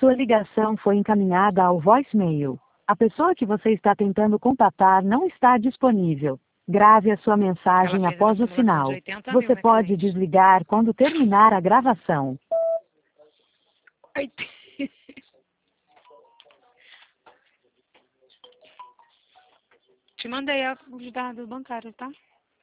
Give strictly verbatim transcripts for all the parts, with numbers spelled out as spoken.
Sua ligação foi encaminhada ao voicemail. A pessoa que você está tentando contatar não está disponível. Grave a sua Ela mensagem fez uma após o simulação de sinal. oitenta mil, Você né, pode cliente? desligar quando terminar a gravação. Ai, te mandei a- os dados bancários, tá?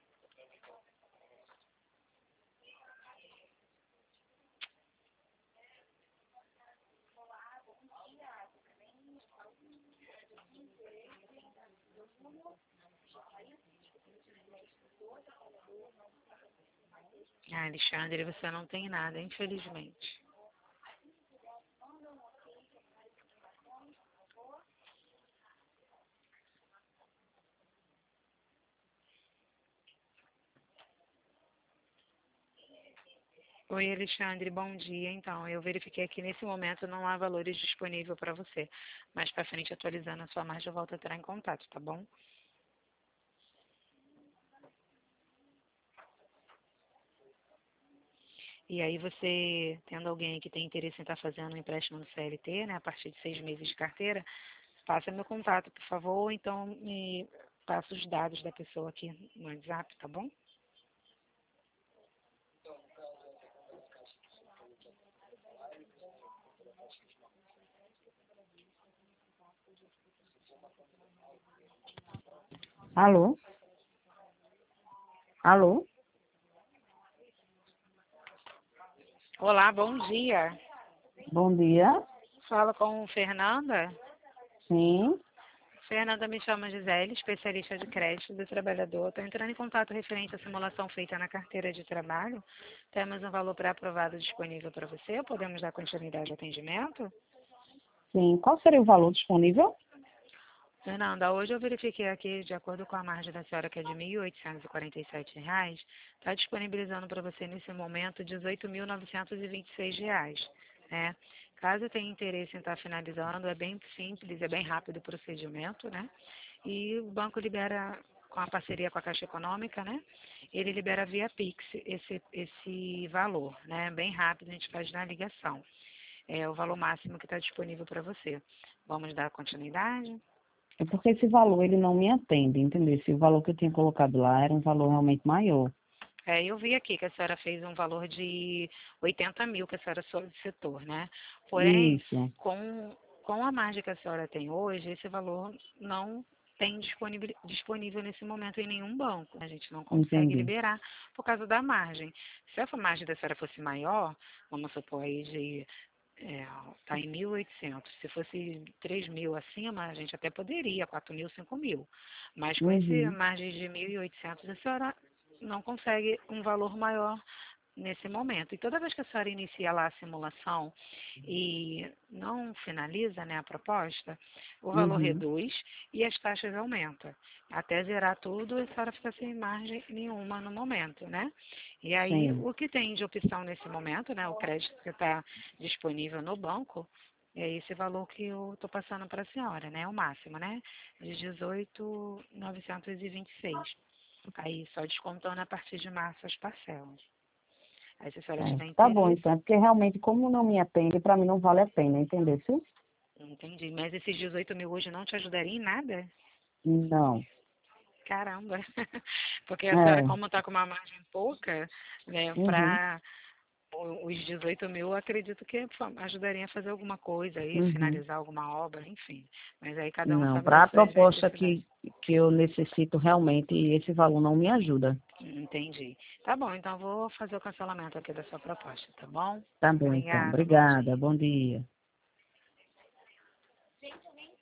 Ah, Alexandre, você não tem nada, infelizmente. Oi, Alexandre, bom dia. Então, eu verifiquei aqui nesse momento não há valores disponíveis para você. Mais para frente, atualizando a sua margem, eu volto a entrar em contato, tá bom? E aí você, tendo alguém que tem interesse em estar fazendo um empréstimo no C L T, né, a partir de seis meses de carteira, passa meu contato, por favor, ou então me passa os dados da pessoa aqui no WhatsApp, tá bom? Alô? Alô? Olá, bom dia. Bom dia. Fala com Fernanda. Sim. Fernanda, me chama Gisele, especialista de crédito do trabalhador. Estou entrando em contato referente à simulação feita na carteira de trabalho. Temos um valor pré-aprovado disponível para você. Podemos dar continuidade ao atendimento? Sim. Qual seria o valor disponível? Fernanda, hoje eu verifiquei aqui, de acordo com a margem da senhora, que é de mil oitocentos e quarenta e sete reais, está disponibilizando para você nesse momento dezoito mil novecentos e vinte e seis reais. Né? Caso tenha interesse em estar finalizando, é bem simples, é bem rápido o procedimento, né? E o banco libera, com a parceria com a Caixa Econômica, né? Ele libera via Pix esse, esse valor, né? Bem rápido, a gente faz na ligação. É o valor máximo que está disponível para você. Vamos dar continuidade? É porque esse valor ele não me atende, entendeu? Se o valor que eu tinha colocado lá era um valor realmente maior. É, eu vi aqui que a senhora fez um valor de oitenta mil que a senhora solicitou, né? Porém, Isso. com, com a margem que a senhora tem hoje, esse valor não tem disponível, disponível nesse momento em nenhum banco. A gente não consegue Entendi. liberar por causa da margem. Se a margem da senhora fosse maior, vamos supor aí de é, tá em mil e oitocentos. Se fosse três mil acima, a gente até poderia, quatro mil, cinco mil. Mas com esse Uhum. margem de mil e oitocentos, a senhora não consegue um valor maior nesse momento. E toda vez que a senhora inicia lá a simulação e não finaliza, né, a proposta, o valor Uhum. reduz e as taxas aumentam. Até zerar tudo, a senhora fica sem margem nenhuma no momento, né? E aí, Sim. o que tem de opção nesse momento, né, o crédito que está disponível no banco, é esse valor que eu estou passando para a senhora, né? O máximo, né? De dezoito mil novecentos e vinte e seis. Aí só descontando a partir de março as parcelas. Aí se a senhora É. tiver Tá bom, interesse, então. É porque realmente, como não me atende, para mim não vale a pena, entendeu? Sim? entendi. Mas esses dezoito mil hoje não te ajudaria em nada? Não. Caramba. Porque a senhora, É. como está com uma margem pouca, né, Uhum. para os dezoito mil, eu acredito que ajudaria a fazer alguma coisa aí, Uhum. finalizar alguma obra, enfim. Mas aí cada um Não. sabe das Para a suas proposta necessidades. que, que eu necessito realmente, esse valor não me ajuda. Entendi. Tá bom, então vou fazer o cancelamento aqui da sua proposta, tá bom? Tá bom, então. Obrigada, bom Obrigada. dia. Bom dia.